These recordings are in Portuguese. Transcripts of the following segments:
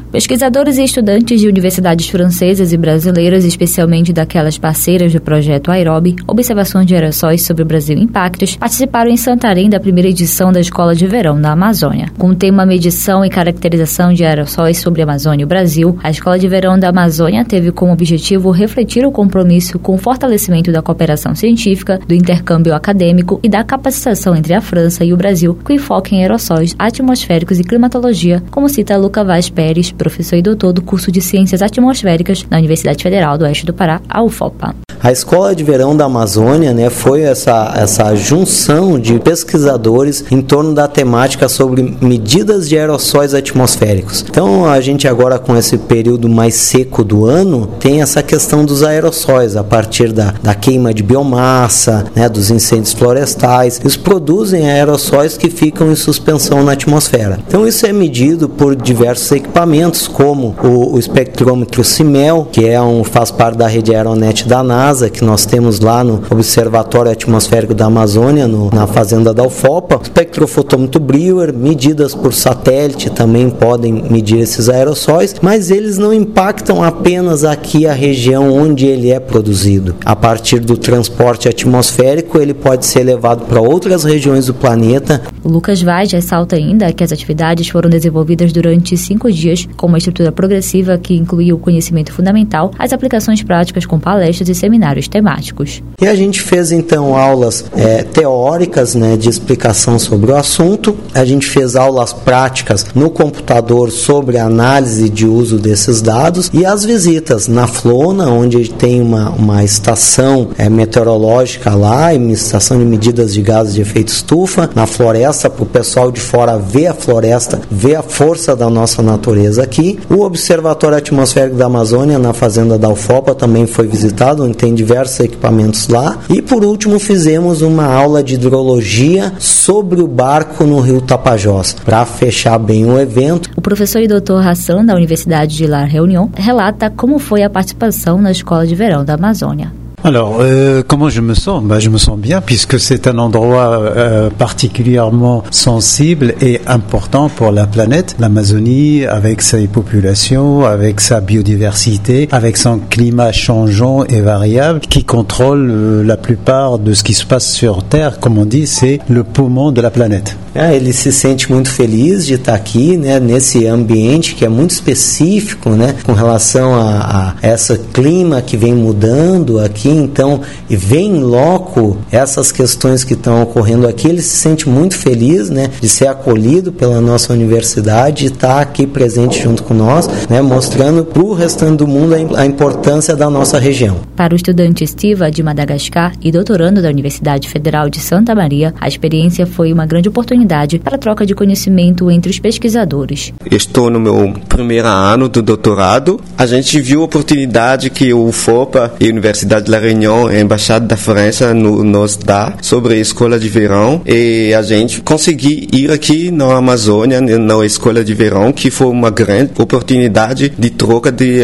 Pesquisadores e estudantes de universidades francesas e brasileiras, especialmente daquelas parceiras do projeto Aerobe, Observações de Aerossóis sobre o Brasil e Impactos, participaram em Santarém da primeira edição da Escola de Verão da Amazônia. Com o tema Medição e Caracterização de Aerossóis sobre a Amazônia e o Brasil, a Escola de Verão da Amazônia teve como objetivo refletir o compromisso com o fortalecimento da cooperação científica, do intercâmbio acadêmico e da capacitação entre a França e o Brasil, com enfoque em aerossóis atmosféricos e climatologia, como cita Luca Vaz Pérez, professor e doutor do curso de Ciências Atmosféricas na Universidade Federal do Oeste do Pará, a UFOPA. A Escola de Verão da Amazônia, foi essa junção de pesquisadores em torno da temática sobre medidas de aerossóis atmosféricos. Então, a gente agora, com esse período mais seco do ano, tem essa questão dos aerossóis, a partir da queima de biomassa, dos incêndios florestais. Eles produzem aerossóis que ficam em suspensão na atmosfera. Então, isso é medido por diversos equipamentos, como o espectrômetro CIMEL, que faz parte da rede Aeronet da NASA, que nós temos lá no Observatório Atmosférico da Amazônia, na fazenda da UFOPA, espectrofotômetro Brewer, medidas por satélite também podem medir esses aerossóis, mas eles não impactam apenas aqui a região onde ele é produzido. A partir do transporte atmosférico, ele pode ser levado para outras regiões do planeta. O Lucas Vaz ressalta ainda que as atividades foram desenvolvidas durante 5 dias, com uma estrutura progressiva que incluiu o conhecimento fundamental, as aplicações práticas com palestras e seminários temáticos. E a gente fez então aulas teóricas, de explicação sobre o assunto. A gente fez aulas práticas no computador sobre a análise de uso desses dados e as visitas na Flona, onde tem uma estação meteorológica lá, e uma estação de medidas de gases de efeito estufa, na floresta, para o pessoal de fora ver a floresta, ver a força da nossa natureza aqui. O Observatório Atmosférico da Amazônia, na fazenda da UFOPA, também foi visitado, onde tem diversos equipamentos lá. E por último, fizemos uma aula de hidrologia sobre o barco no rio Tapajós, para fechar bem o evento. O professor e doutor Hassan, da Universidade de La Réunion, relata como foi a participação na Escola de Verão da Amazônia. Alors, comment je me sens? Je me sens bien puisque c'est un endroit particulièrement sensible et important pour la planète. L'Amazonie, avec ses populations, avec sa biodiversité, avec son climat changeant et variable, qui contrôle la plupart de ce qui se passe sur Terre. Comme on dit, c'est le poumon de la planète. Ele se sente muito feliz de estar aqui, nesse ambiente que é muito específico, com relação a esse clima que vem mudando aqui. Então, e vem em loco essas questões que estão ocorrendo aqui. Ele se sente muito feliz, de ser acolhido pela nossa universidade e estar aqui presente junto com nós, mostrando para o restante do mundo a importância da nossa região. Para o estudante Estiva, de Madagascar e doutorando da Universidade Federal de Santa Maria, a experiência foi uma grande oportunidade para a troca de conhecimento entre os pesquisadores. Estou no meu primeiro ano do doutorado. A gente viu a oportunidade que o UFOPA e a Universidade de La Réunion, a Embaixada da França, nos dá sobre a Escola de Verão, e a gente conseguiu ir aqui na Amazônia, na Escola de Verão, que foi uma grande oportunidade de troca de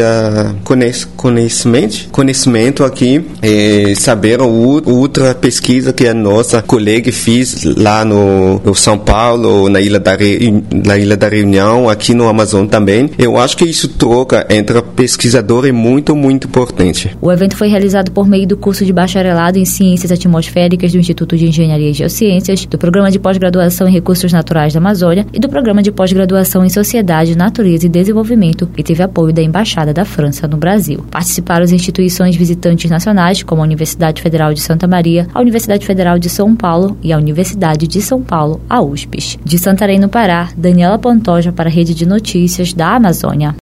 conhecimento aqui, e saber outra pesquisa que a nossa colega fez lá no São Paulo, na Ilha da Reunião, aqui no Amazonas também. Eu acho que isso troca entre pesquisador é muito, muito importante. O evento foi realizado por meio do curso de bacharelado em Ciências Atmosféricas do Instituto de Engenharia e Geociências, do Programa de Pós-Graduação em Recursos Naturais da Amazônia e do Programa de Pós-Graduação em Sociedade, Natureza e Desenvolvimento, e teve apoio da Embaixada da França no Brasil. Participaram as instituições visitantes nacionais, como a Universidade Federal de Santa Maria, a Universidade Federal de São Paulo e a Universidade de São Paulo, a USP. De Santarém, no Pará, Daniela Pantoja para a Rede de Notícias da Amazônia.